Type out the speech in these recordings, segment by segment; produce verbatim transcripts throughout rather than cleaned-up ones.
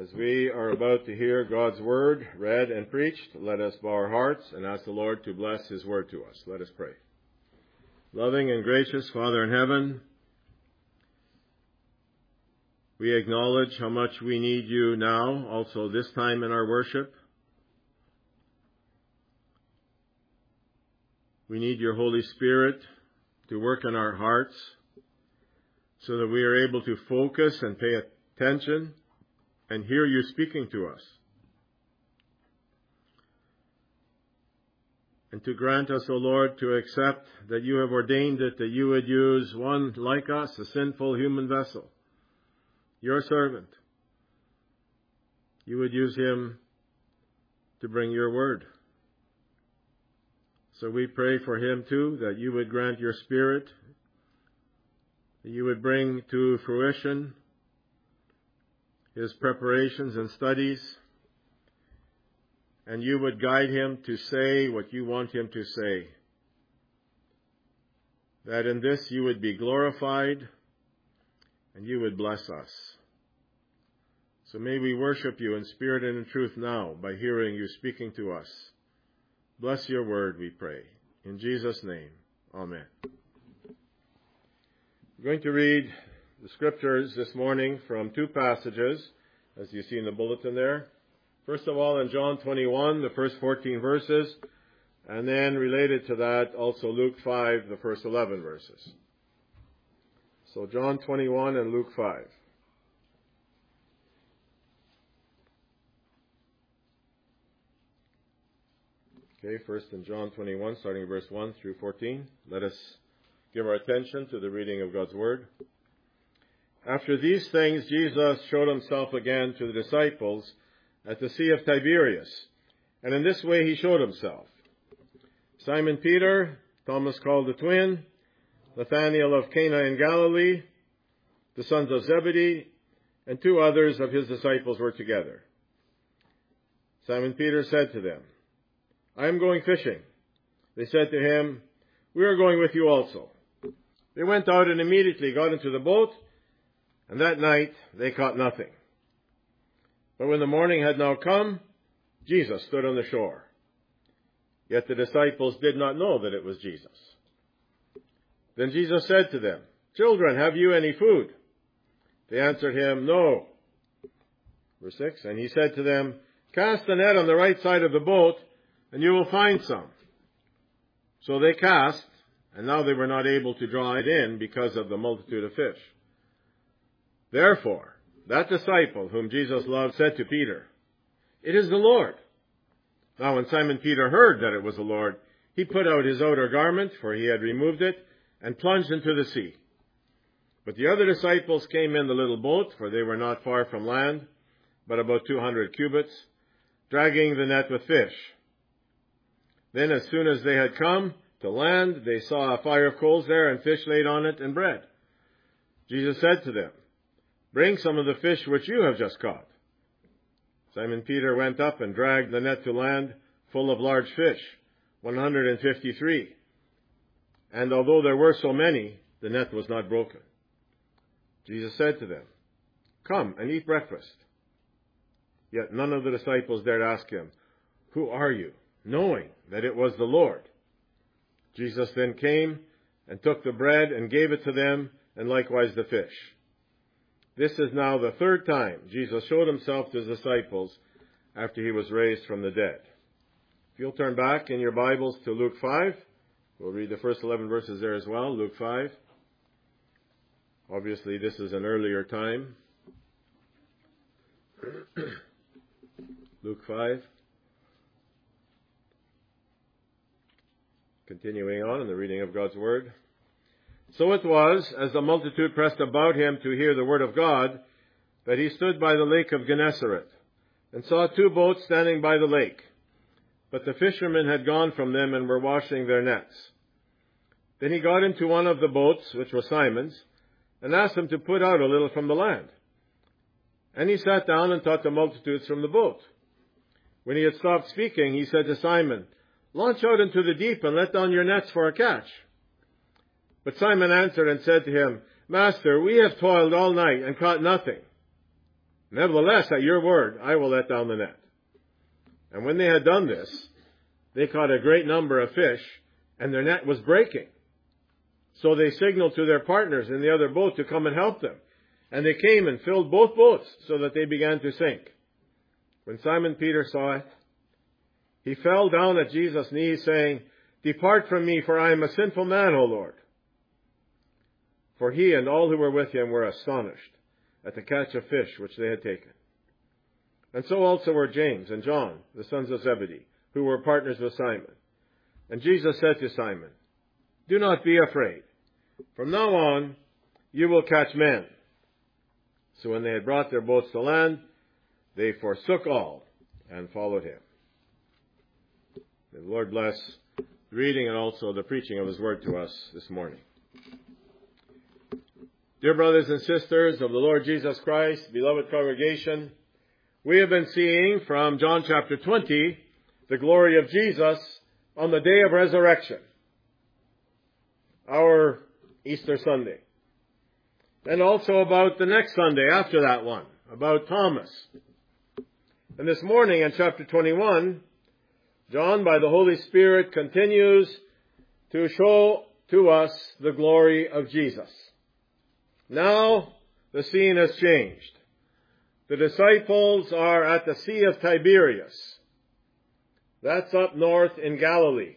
As we are about to hear God's Word read and preached, let us bow our hearts and ask the Lord to bless His Word to us. Let us pray. Loving and gracious Father in heaven, we acknowledge how much we need You now, also this time in our worship. We need Your Holy Spirit to work in our hearts so that we are able to focus and pay attention and hear You speaking to us. And to grant us, O Lord, to accept that You have ordained it, that You would use one like us, a sinful human vessel, Your servant. You would use him to bring Your word. So we pray for him too, that You would grant Your Spirit, that You would bring to fruition his preparations and studies, and You would guide him to say what You want him to say. That in this You would be glorified and You would bless us. So may we worship You in spirit and in truth now by hearing You speaking to us. Bless Your word, we pray. In Jesus' name, amen. We're going to read the scriptures this morning from two passages, as you see in the bulletin there. First of all, in John twenty-one, the first fourteen verses, and then related to that, also Luke five, the first eleven verses. So John twenty-one and Luke five. Okay, first in John twenty-one, starting verse one through fourteen. Let us give our attention to the reading of God's Word. After these things, Jesus showed Himself again to the disciples at the Sea of Tiberias, and in this way He showed Himself. Simon Peter, Thomas called the twin, Nathanael of Cana in Galilee, the sons of Zebedee, and two others of His disciples were together. Simon Peter said to them, "I am going fishing." They said to him, "We are going with you also." They went out and immediately got into the boat, and that night they caught nothing. But when the morning had now come, Jesus stood on the shore. Yet the disciples did not know that it was Jesus. Then Jesus said to them, "Children, have you any food?" They answered Him, "No." Verse six, and He said to them, "Cast the net on the right side of the boat, and you will find some." So they cast, and now they were not able to draw it in because of the multitude of fish. Therefore, that disciple whom Jesus loved said to Peter, "It is the Lord." Now when Simon Peter heard that it was the Lord, he put out his outer garment, for he had removed it, and plunged into the sea. But the other disciples came in the little boat, for they were not far from land, but about two hundred cubits, dragging the net with fish. Then as soon as they had come to land, they saw a fire of coals there, and fish laid on it, and bread. Jesus said to them, "Bring some of the fish which you have just caught." Simon Peter went up and dragged the net to land, full of large fish, one hundred fifty-three. And although there were so many, the net was not broken. Jesus said to them, "Come and eat breakfast." Yet none of the disciples dared ask Him, "Who are you?" knowing that it was the Lord. Jesus then came and took the bread and gave it to them, and likewise the fish. This is now the third time Jesus showed Himself to His disciples after He was raised from the dead. If you'll turn back in your Bibles to Luke five, we'll read the first eleven verses there as well, Luke five. Obviously, this is an earlier time. Luke five. Continuing on in the reading of God's Word. So it was, as the multitude pressed about Him to hear the word of God, that He stood by the lake of Gennesaret, and saw two boats standing by the lake. But the fishermen had gone from them and were washing their nets. Then He got into one of the boats, which was Simon's, and asked him to put out a little from the land. And He sat down and taught the multitudes from the boat. When He had stopped speaking, He said to Simon, "Launch out into the deep and let down your nets for a catch." But Simon answered and said to Him, "Master, we have toiled all night and caught nothing. Nevertheless, at your word, I will let down the net. And when they had done this, they caught a great number of fish, and their net was breaking. So they signaled to their partners in the other boat to come and help them. And they came and filled both boats so that they began to sink. When Simon Peter saw it, he fell down at Jesus' knees, saying, Depart from me, for I am a sinful man, O Lord. For he and all who were with him were astonished at the catch of fish which they had taken. And so also were James and John, the sons of Zebedee, who were partners with Simon. And Jesus said to Simon, Do not be afraid. From now on, you will catch men. So when they had brought their boats to land, they forsook all and followed him. May the Lord bless the reading and also the preaching of his word to us this morning. Dear brothers and sisters of the Lord Jesus Christ, beloved congregation, we have been seeing from John chapter twenty the glory of Jesus on the day of resurrection, our Easter Sunday. And also about the next Sunday after that one, about Thomas. And this morning in chapter twenty-one, John, by the Holy Spirit, continues to show to us the glory of Jesus. Now, the scene has changed. The disciples are at the Sea of Tiberias. That's up north in Galilee.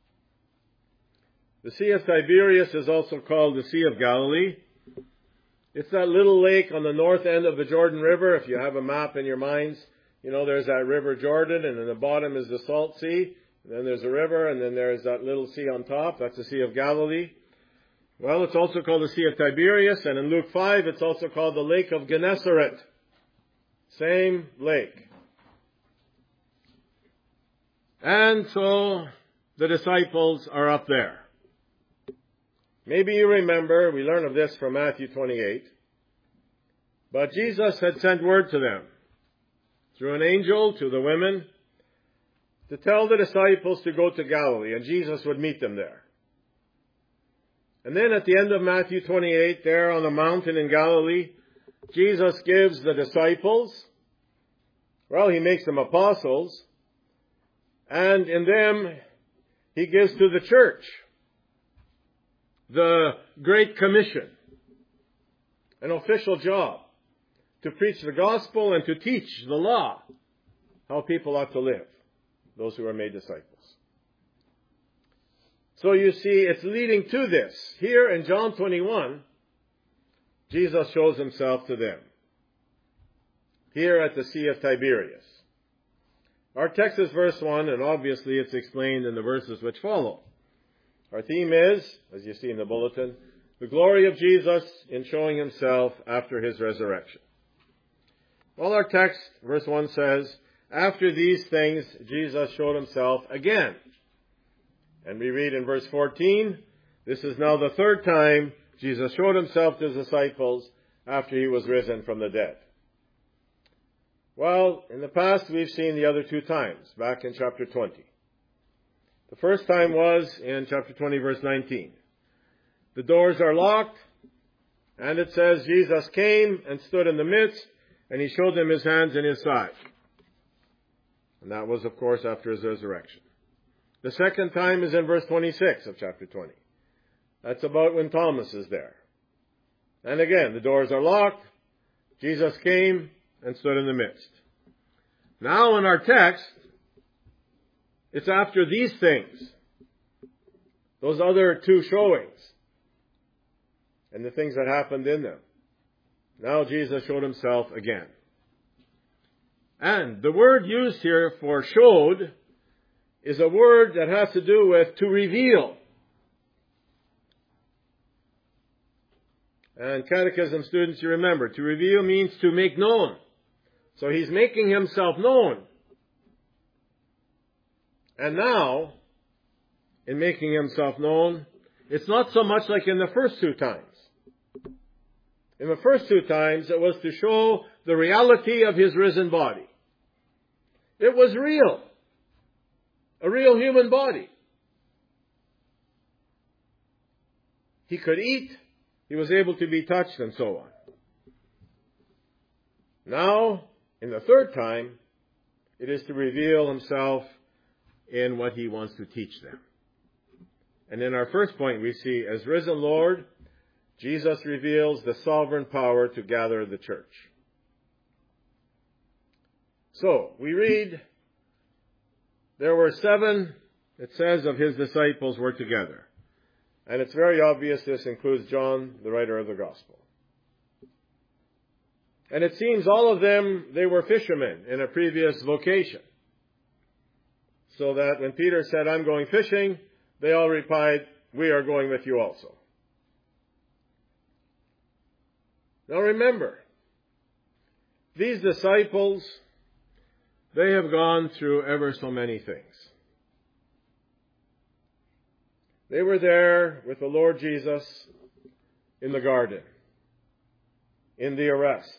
The Sea of Tiberias is also called the Sea of Galilee. It's that little lake on the north end of the Jordan River. If you have a map in your minds, you know there's that river Jordan, and in the bottom is the Salt Sea. And then there's a river, and then there's that little sea on top. That's the Sea of Galilee. Well, it's also called the Sea of Tiberias, and in Luke five, it's also called the Lake of Gennesaret. Same lake. And so the disciples are up there. Maybe you remember, we learn of this from Matthew twenty-eight, but Jesus had sent word to them through an angel to the women to tell the disciples to go to Galilee, and Jesus would meet them there. And then at the end of Matthew twenty-eight, there on the mountain in Galilee, Jesus gives the disciples, well, he makes them apostles, and in them he gives to the church the Great Commission, an official job to preach the gospel and to teach the law, how people ought to live, those who are made disciples. So you see, it's leading to this. Here in John twenty-one, Jesus shows himself to them. Here at the Sea of Tiberias. Our text is verse one, and obviously it's explained in the verses which follow. Our theme is, as you see in the bulletin, the glory of Jesus in showing himself after his resurrection. Well, our text, verse one says, After these things, Jesus showed himself again. And we read in verse fourteen, This is now the third time Jesus showed himself to his disciples after he was risen from the dead. Well, in the past we've seen the other two times, back in chapter twenty. The first time was in chapter twenty, verse nineteen. The doors are locked, and it says Jesus came and stood in the midst, and he showed them his hands and his side. And that was, of course, after his resurrection. The second time is in verse twenty-six of chapter twenty. That's about when Thomas is there. And again, the doors are locked. Jesus came and stood in the midst. Now in our text, it's after these things, those other two showings, and the things that happened in them. Now Jesus showed himself again. And the word used here for showed is a word that has to do with to reveal. And catechism students, you remember, to reveal means to make known. So he's making himself known. And now, in making himself known, it's not so much like in the first two times. In the first two times, it was to show the reality of his risen body. It was real. A real human body. He could eat. He was able to be touched and so on. Now, in the third time, it is to reveal himself in what he wants to teach them. And in our first point, we see, as risen Lord, Jesus reveals the sovereign power to gather the church. So, we read, there were seven, it says, of his disciples were together. And it's very obvious this includes John, the writer of the Gospel. And it seems all of them, they were fishermen in a previous vocation. So that when Peter said, I'm going fishing, they all replied, we are going with you also. Now remember, these disciples, they have gone through ever so many things. They were there with the Lord Jesus in the garden, in the arrest.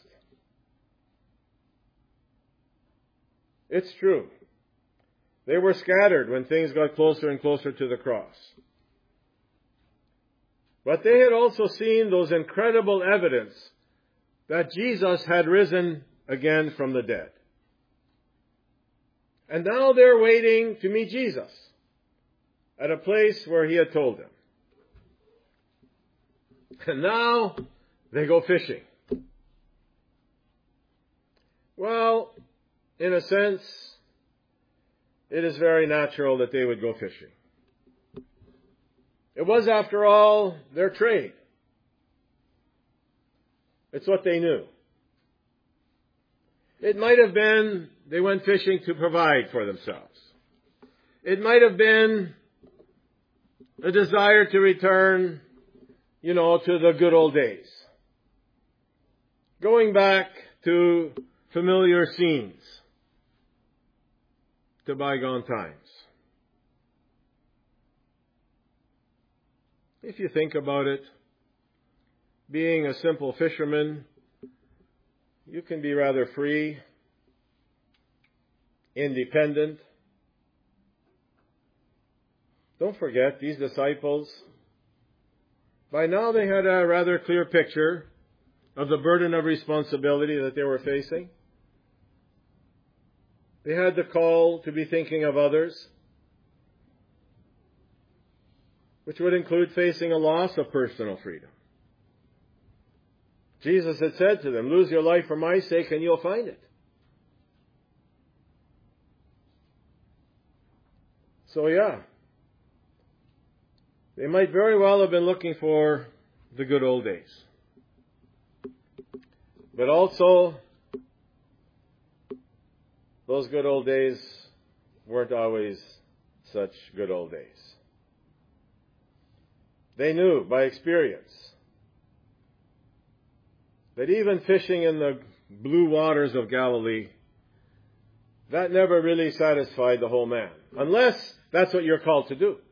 It's true. They were scattered when things got closer and closer to the cross. But they had also seen those incredible evidence that Jesus had risen again from the dead. And now they're waiting to meet Jesus at a place where he had told them. And now they go fishing. Well, in a sense, it is very natural that they would go fishing. It was, after all, their trade. It's what they knew. It might have been they went fishing to provide for themselves. It might have been a desire to return, you know, to the good old days. Going back to familiar scenes, to bygone times. If you think about it, being a simple fisherman, you can be rather free, independent. Don't forget, these disciples, by now they had a rather clear picture of the burden of responsibility that they were facing. They had the call to be thinking of others, which would include facing a loss of personal freedom. Jesus had said to them, lose your life for my sake and you'll find it. So yeah, they might very well have been looking for the good old days. But also, those good old days weren't always such good old days. They knew by experience that even fishing in the blue waters of Galilee, that never really satisfied the whole man, unless that's what you're called to do.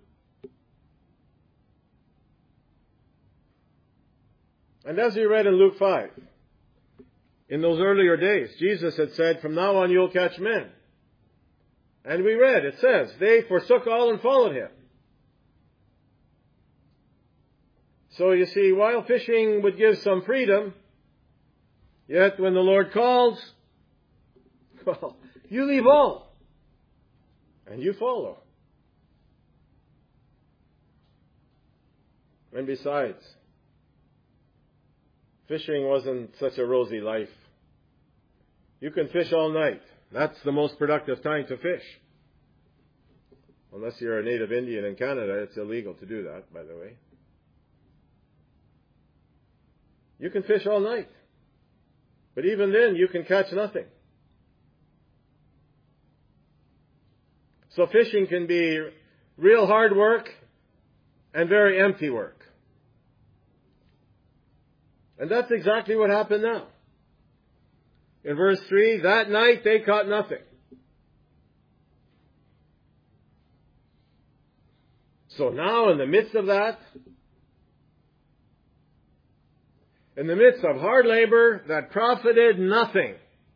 And as we read in Luke five, in those earlier days, Jesus had said, from now on you'll catch men. And we read, it says, they forsook all and followed him. So you see, while fishing would give some freedom, yet when the Lord calls, well, you leave all and you follow. And besides, fishing wasn't such a rosy life. You can fish all night. That's the most productive time to fish. Unless you're a native Indian in Canada, it's illegal to do that, by the way. You can fish all night. But even then, you can catch nothing. So fishing can be real hard work and very empty work. And that's exactly what happened now. In verse three, that night they caught nothing. So now in the midst of that, in the midst of hard labor that profited nothing,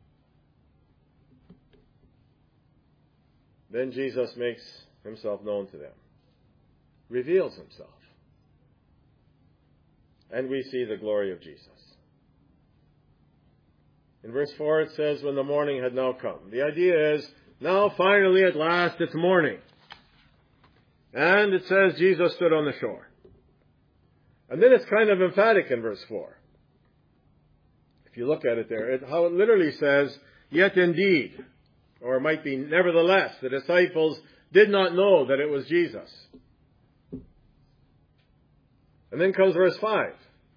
then Jesus makes himself known to them, reveals himself. And we see the glory of Jesus. In verse four it says, when the morning had now come. The idea is, now finally at last it's morning. And it says Jesus stood on the shore. And then it's kind of emphatic in verse four. If you look at it there, it, how it literally says, yet indeed, or it might be nevertheless, the disciples did not know that it was Jesus. And then comes verse five.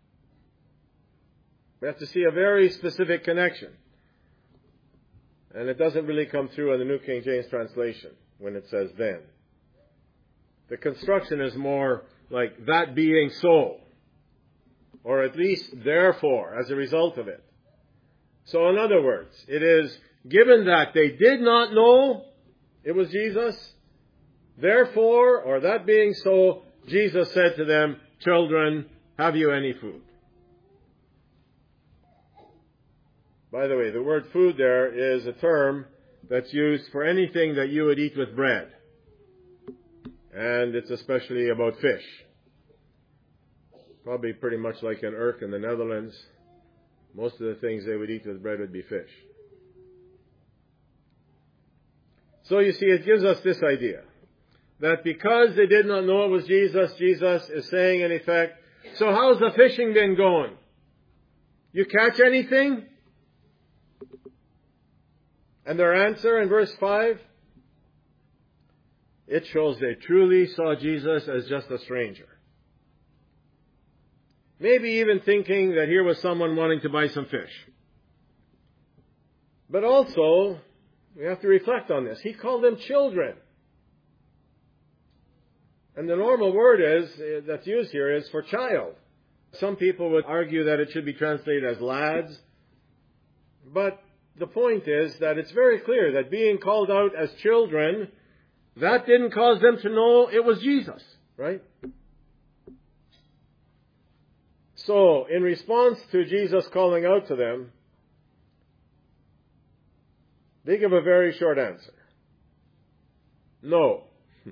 We have to see a very specific connection. And it doesn't really come through in the New King James translation when it says then. The construction is more like that being so. Or at least therefore, as a result of it. So in other words, it is given that they did not know it was Jesus, therefore, or that being so, Jesus said to them, children, have you any food? By the way, the word food there is a term that's used for anything that you would eat with bread. And it's especially about fish. Probably pretty much like in Urk in the Netherlands. Most of the things they would eat with bread would be fish. So you see, it gives us this idea. That because they did not know it was Jesus, Jesus is saying in effect, so how's the fishing been going? You catch anything? And their answer in verse five, it shows they truly saw Jesus as just a stranger. Maybe even thinking that here was someone wanting to buy some fish. But also, we have to reflect on this. He called them children. And the normal word is, that's used here is for child. Some people would argue that it should be translated as lads. But the point is that it's very clear that being called out as children, that didn't cause them to know it was Jesus, right? So, in response to Jesus calling out to them, they give a very short answer. No.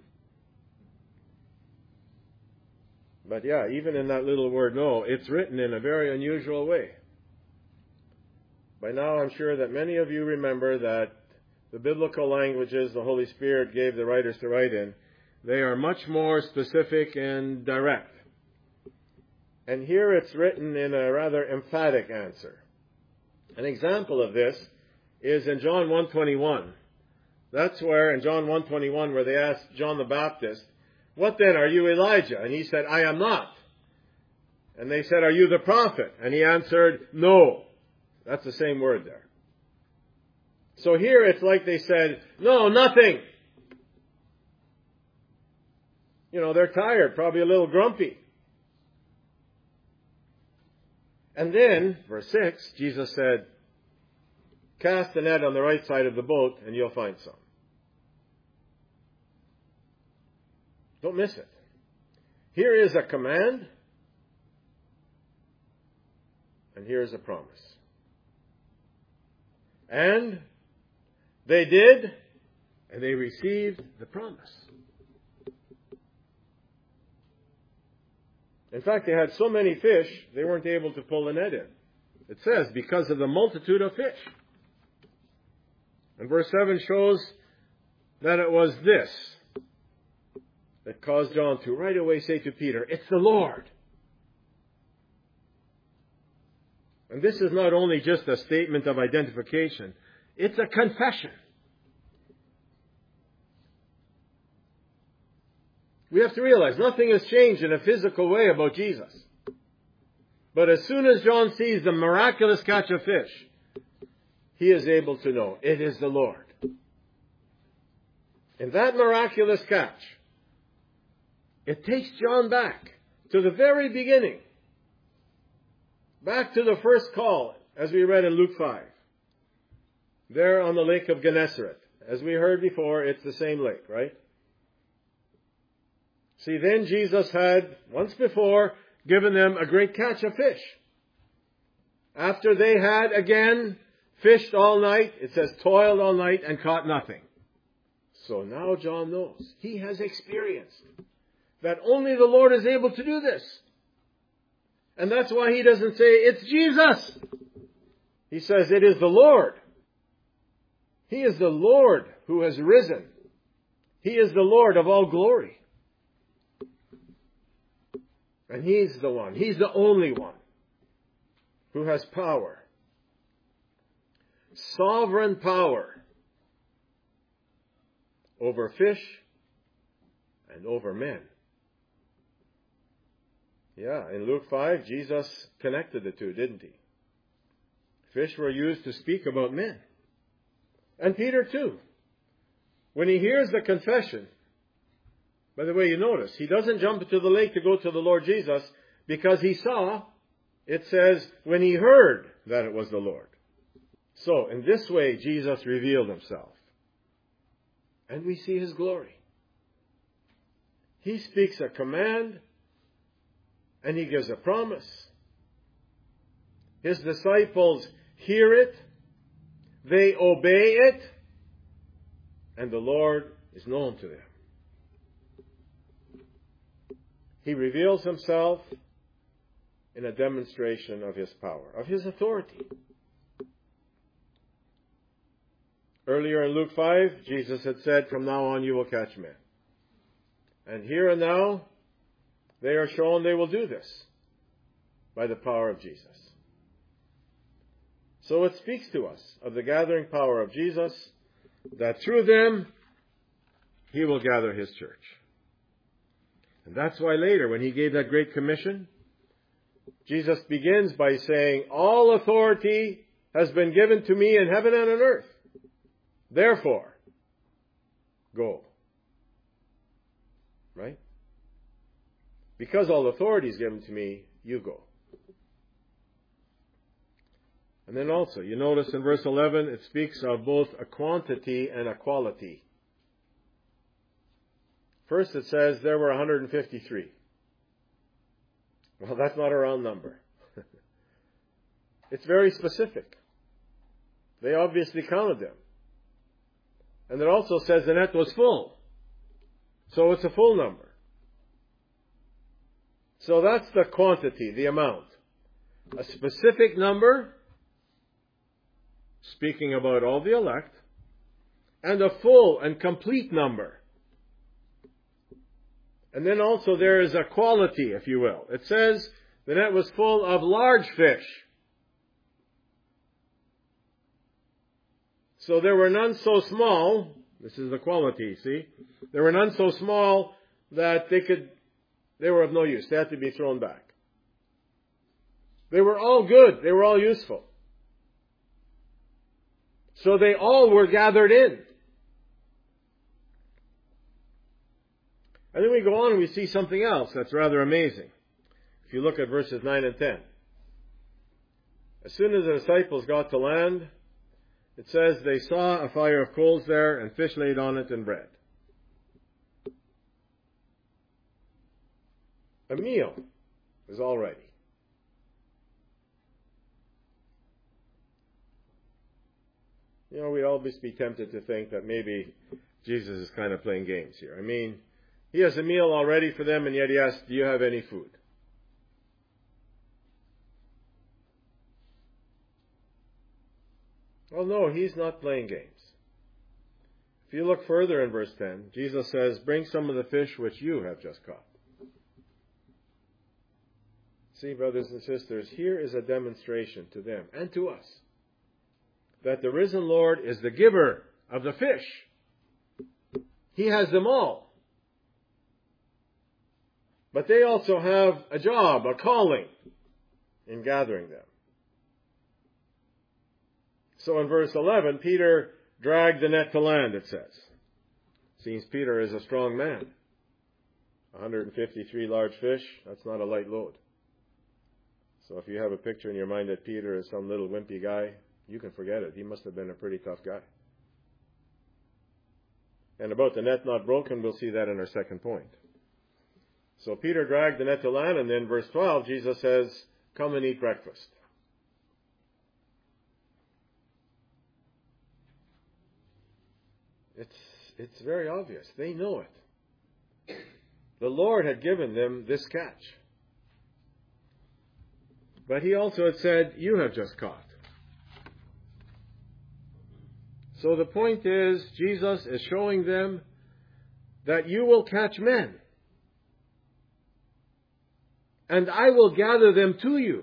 But yeah, even in that little word no, it's written in a very unusual way. By now I'm sure that many of you remember that the biblical languages the Holy Spirit gave the writers to write in, they are much more specific and direct. And here it's written in a rather emphatic answer. An example of this is in John one twenty-one. That's where, in John one twenty-one, where they asked John the Baptist, what then, are you Elijah? And he said, I am not. And they said, are you the prophet? And he answered, no. That's the same word there. So here it's like they said, no, nothing. You know, they're tired, probably a little grumpy. And then, verse six, Jesus said, cast the net on the right side of the boat and you'll find some. Don't miss it. Here is a command, and here is a promise. And they did, and they received the promise. In fact, they had so many fish, they weren't able to pull the net in. It says, because of the multitude of fish. And verse seven shows that it was this that caused John to right away say to Peter, it's the Lord. And this is not only just a statement of identification, it's a confession. We have to realize nothing has changed in a physical way about Jesus. But as soon as John sees the miraculous catch of fish, he is able to know it is the Lord. And that miraculous catch, it takes John back to the very beginning. Back to the first call, as we read in Luke five. There on the lake of Gennesaret. As we heard before, it's the same lake, right? See, then Jesus had, once before, given them a great catch of fish. After they had, again, fished all night, it says toiled all night and caught nothing. So now John knows. He has experienced that only the Lord is able to do this. And that's why he doesn't say, it's Jesus. He says, it is the Lord. He is the Lord who has risen. He is the Lord of all glory. And He's the one, He's the only one who has power. Sovereign power over fish and over men. Yeah, in Luke five, Jesus connected the two, didn't He? Fish were used to speak about men. And Peter too. When he hears the confession, by the way, you notice, he doesn't jump into the lake to go to the Lord Jesus because he saw, it says, when he heard that it was the Lord. So, in this way, Jesus revealed Himself. And we see His glory. He speaks a command, and He gives a promise. His disciples hear it, they obey it, and the Lord is known to them. He reveals Himself in a demonstration of His power, of His authority. Earlier in Luke five, Jesus had said, from now on you will catch men. And here and now, they are shown they will do this by the power of Jesus. So it speaks to us of the gathering power of Jesus, that through them, He will gather His church. And that's why later, when He gave that great commission, Jesus begins by saying, all authority has been given to me in heaven and on earth. Therefore, go. Right? Because all authority is given to me, you go. And then also, you notice in verse eleven, it speaks of both a quantity and a quality. First it says there were one hundred fifty-three. Well, that's not a round number. It's very specific. They obviously counted them. And it also says the net was full. So it's a full number. So that's the quantity, the amount. A specific number, speaking about all the elect, and a full and complete number. And then also there is a quality, if you will. It says the net was full of large fish. So there were none so small, this is the quality, see? There were none so small that they could, they were of no use. They had to be thrown back. They were all good. They were all useful. So they all were gathered in. And then we go on and we see something else that's rather amazing. If you look at verses nine and ten. As soon as the disciples got to land, it says they saw a fire of coals there and fish laid on it and bread. A meal is all ready. You know, we'd always be tempted to think that maybe Jesus is kind of playing games here. I mean, He has a meal all ready for them, and yet He asks, do you have any food? Well, no, He's not playing games. If you look further in verse ten, Jesus says, bring some of the fish which you have just caught. See, brothers and sisters, here is a demonstration to them and to us that the risen Lord is the giver of the fish. He has them all. But they also have a job, a calling in gathering them. So in verse eleven, Peter dragged the net to land, it says. Seems Peter is a strong man. one hundred fifty-three large fish, that's not a light load. So if you have a picture in your mind that Peter is some little wimpy guy, you can forget it. He must have been a pretty tough guy. And about the net not broken, we'll see that in our second point. So Peter dragged the net to land, and then verse twelve, Jesus says, come and eat breakfast. It's, it's very obvious. They know it. The Lord had given them this catch. But He also had said, you have just caught. So the point is, Jesus is showing them that you will catch men, and I will gather them to you.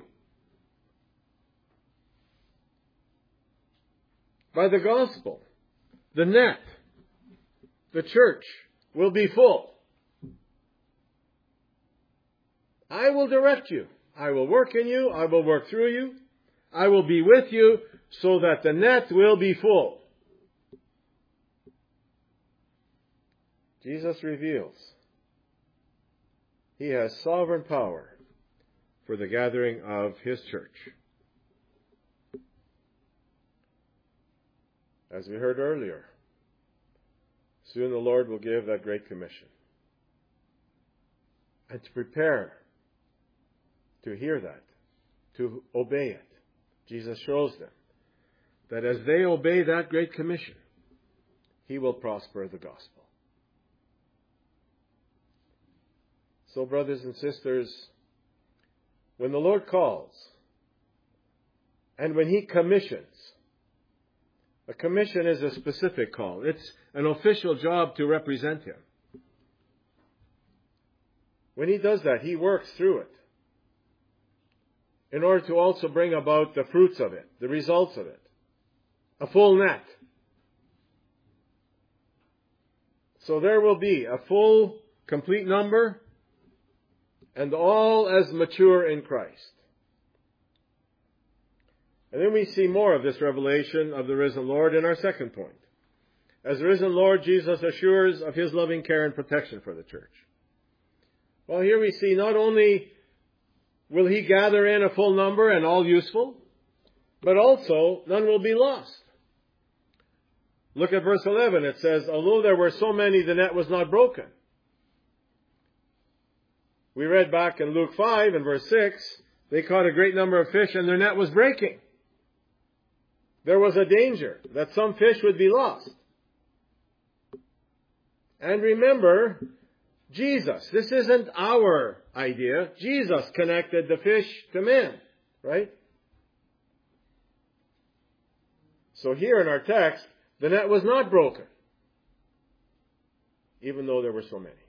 By the gospel, the net, the church will be full. I will direct you. I will work in you. I will work through you. I will be with you so that the net will be full. Jesus reveals He has sovereign power for the gathering of His church. As we heard earlier, soon the Lord will give that great commission. And to prepare to hear that, to obey it, Jesus shows them that as they obey that great commission, He will prosper the gospel. So, brothers and sisters, when the Lord calls, and when He commissions, a commission is a specific call. It's an official job to represent Him. When He does that, He works through it in order to also bring about the fruits of it, the results of it. A full net. So there will be a full, complete number, and all as mature in Christ. And then we see more of this revelation of the risen Lord in our second point. As the risen Lord, Jesus assures of His loving care and protection for the church. Well, here we see not only will He gather in a full number and all useful, but also none will be lost. Look at verse eleven. It says, although there were so many, the net was not broken. We read back in Luke five and verse six, they caught a great number of fish and their net was breaking. There was a danger that some fish would be lost. And remember, Jesus, this isn't our idea. Jesus connected the fish to men, right? So here in our text, the net was not broken, even though there were so many.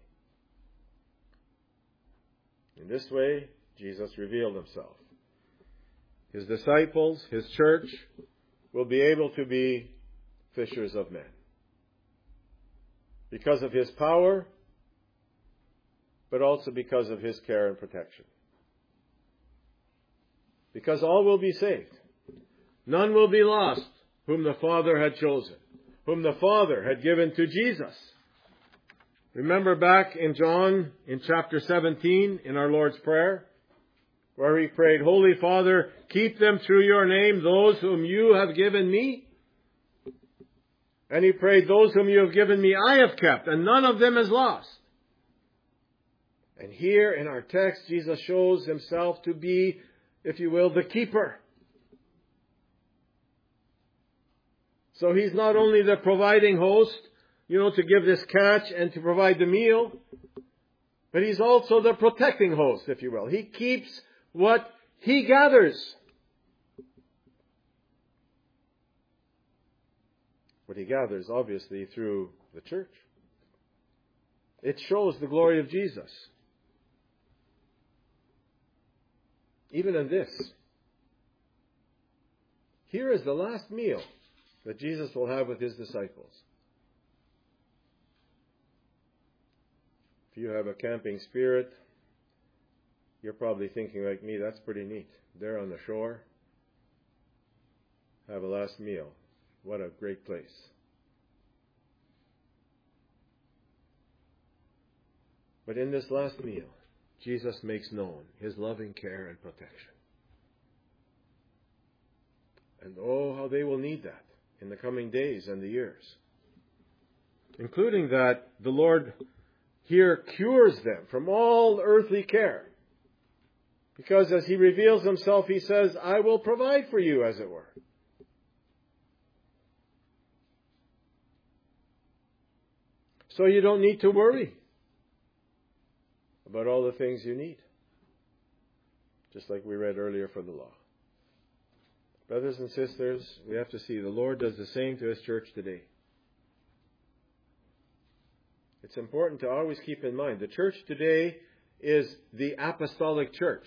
In this way, Jesus revealed Himself. His disciples, His church, will be able to be fishers of men. Because of His power, but also because of His care and protection. Because all will be saved. None will be lost whom the Father had chosen, whom the Father had given to Jesus. Remember back in John, in chapter seventeen, in our Lord's Prayer, where He prayed, Holy Father, keep them through your name, those whom you have given me. And He prayed, those whom you have given me I have kept, and none of them is lost. And here in our text, Jesus shows Himself to be, if you will, the keeper. So He's not only the providing host, you know, to give this catch and to provide the meal, but He's also the protecting host, if you will. He keeps what He gathers. What He gathers, obviously, through the church. It shows the glory of Jesus. Even in this, here is the last meal that Jesus will have with His disciples. If you have a camping spirit, you're probably thinking like me, that's pretty neat. There on the shore, have a last meal. What a great place. But in this last meal, Jesus makes known His loving care and protection. And oh, how they will need that in the coming days and the years. Including that the Lord here cures them from all earthly care. Because as He reveals Himself, He says, I will provide for you, as it were. So you don't need to worry about all the things you need. Just like we read earlier for the law. Brothers and sisters, we have to see the Lord does the same to His church today. It's important to always keep in mind, the church today is the apostolic church.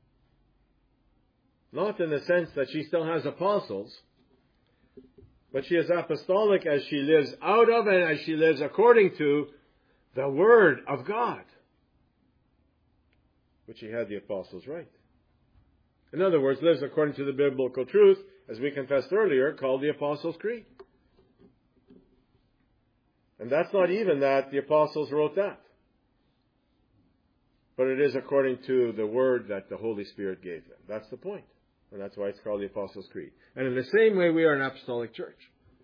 Not in the sense that she still has apostles, but she is apostolic as she lives out of and as she lives according to the Word of God, which He had the apostles write. In other words, lives according to the biblical truth, as we confessed earlier, called the Apostles' Creed. And that's not even that the apostles wrote that. But it is according to the word that the Holy Spirit gave them. That's the point. And that's why it's called the Apostles' Creed. And in the same way, we are an apostolic church.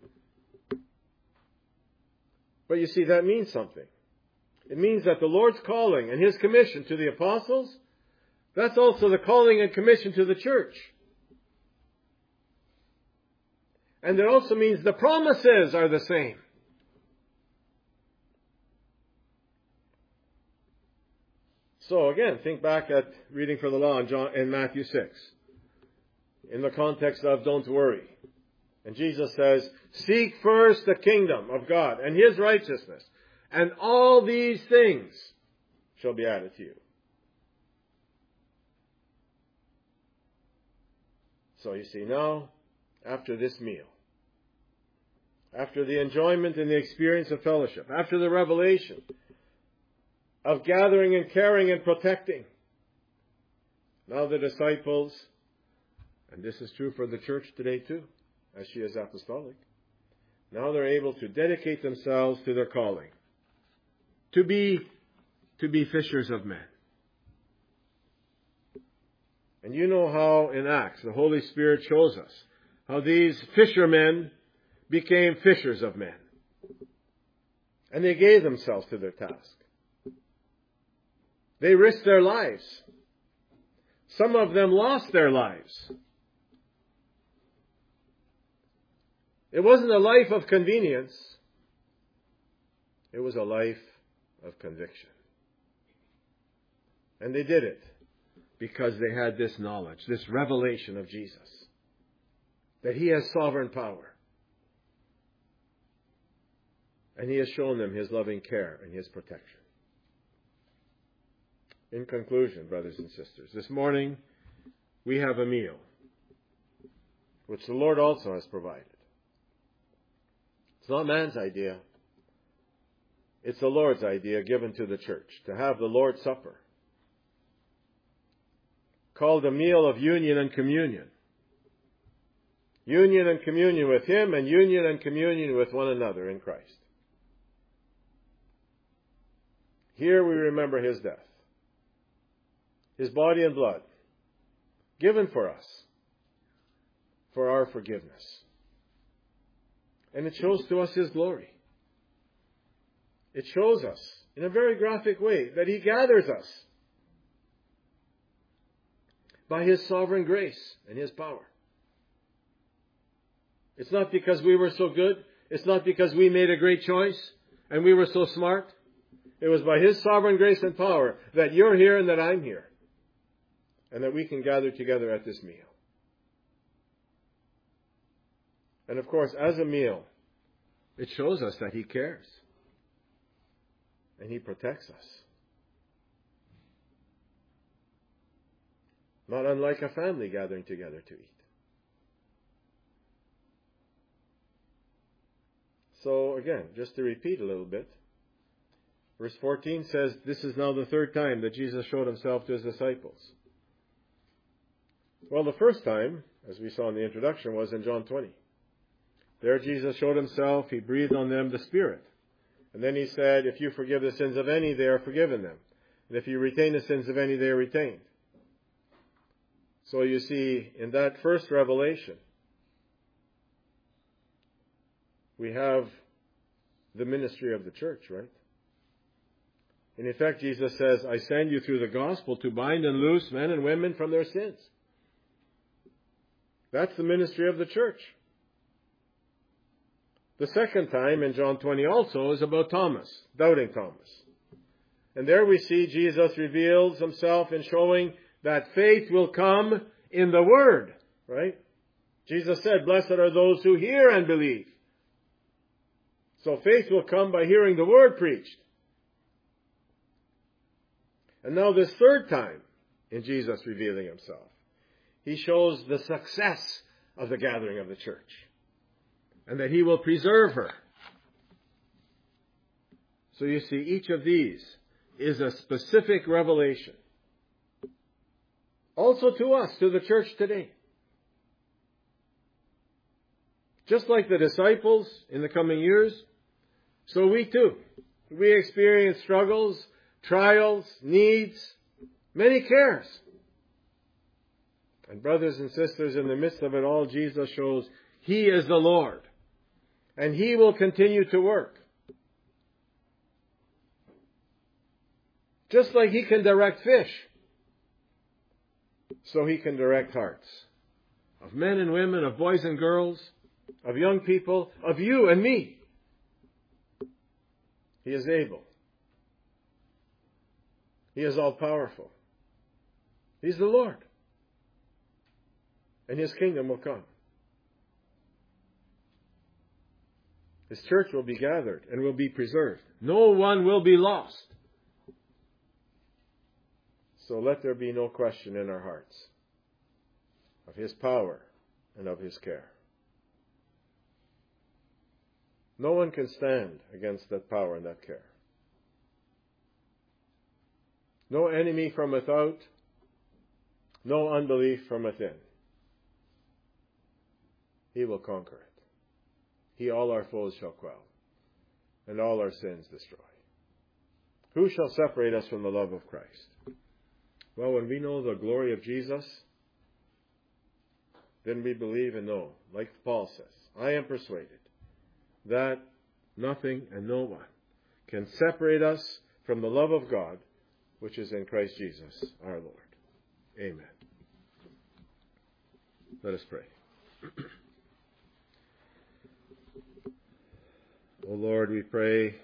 But you see, that means something. It means that the Lord's calling and His commission to the apostles, that's also the calling and commission to the church. And it also means the promises are the same. So again, think back at reading for the law in, John, in Matthew six. In the context of don't worry. And Jesus says, seek first the kingdom of God and His righteousness, and all these things shall be added to you. So you see, now, after this meal, after the enjoyment and the experience of fellowship, after the revelation of gathering and caring and protecting, now the disciples, and this is true for the church today too, as she is apostolic, now they're able to dedicate themselves to their calling, to be, to be fishers of men. And you know how in Acts the Holy Spirit shows us how these fishermen became fishers of men. And they gave themselves to their task. They risked their lives. Some of them lost their lives. It wasn't a life of convenience. It was a life of conviction. And they did it because they had this knowledge, this revelation of Jesus, that He has sovereign power. And He has shown them His loving care and His protection. In conclusion, brothers and sisters, this morning we have a meal which the Lord also has provided. It's not man's idea. It's the Lord's idea given to the church to have the Lord's Supper, called a meal of union and communion. Union and communion with Him and union and communion with one another in Christ. Here we remember His death, His body and blood, given for us, for our forgiveness. And it shows to us His glory. It shows us, in a very graphic way, that He gathers us by His sovereign grace and His power. It's not because we were so good. It's not because we made a great choice and we were so smart. It was by His sovereign grace and power that you're here and that I'm here, and that we can gather together at this meal. And of course, as a meal, it shows us that He cares and He protects us. Not unlike a family gathering together to eat. So again, just to repeat a little bit, verse fourteen says, this is now the third time that Jesus showed Himself to His disciples. Well, the first time, as we saw in the introduction, was in John twenty. There Jesus showed Himself, He breathed on them the Spirit. And then He said, if you forgive the sins of any, they are forgiven them. And if you retain the sins of any, they are retained. So you see, in that first revelation, we have the ministry of the church, right? In effect, Jesus says, I send you through the gospel to bind and loose men and women from their sins. That's the ministry of the church. The second time in John twenty also is about Thomas, doubting Thomas. And there we see Jesus reveals Himself in showing that faith will come in the Word, right? Jesus said, blessed are those who hear and believe. So faith will come by hearing the word preached. And now this third time in Jesus revealing himself, he shows the success of the gathering of the church and that he will preserve her. So you see, each of these is a specific revelation. Also to us, to the church today. Just like the disciples in the coming years, so we too. We experience struggles, trials, needs, many cares. And brothers and sisters, in the midst of it all, Jesus shows he is the Lord. And he will continue to work. Just like he can direct fish, so he can direct hearts of men and women, of boys and girls, of young people, of you and me. He is able. He is all-powerful. He's the Lord. And his kingdom will come. His church will be gathered and will be preserved. No one will be lost. So let there be no question in our hearts of his power and of his care. No one can stand against that power and that care. No enemy from without, no unbelief from within. He will conquer it. He all our foes shall quell, and all our sins destroy. Who shall separate us from the love of Christ? Well, when we know the glory of Jesus, then we believe and know, like Paul says, I am persuaded that nothing and no one can separate us from the love of God, which is in Christ Jesus our Lord. Amen. Let us pray. O Lord, we pray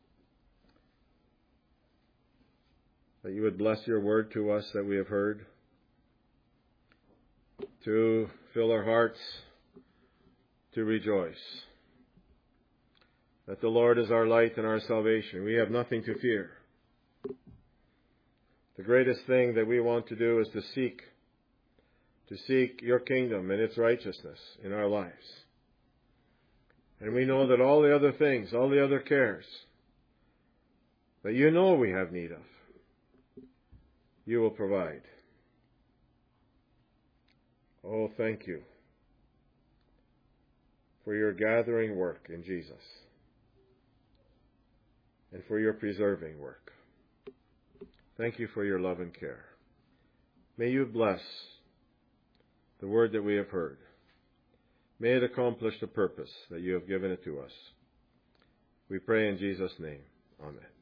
that you would bless your word to us that we have heard, to fill our hearts, to rejoice, that the Lord is our light and our salvation. We have nothing to fear. The greatest thing that we want to do is to seek, to seek your kingdom and its righteousness in our lives. And we know that all the other things, all the other cares that you know we have need of, you will provide. Oh, thank you for your gathering work in Jesus and for your preserving work. Thank you for your love and care. May you bless the word that we have heard. May it accomplish the purpose that you have given it to us. We pray in Jesus' name. Amen.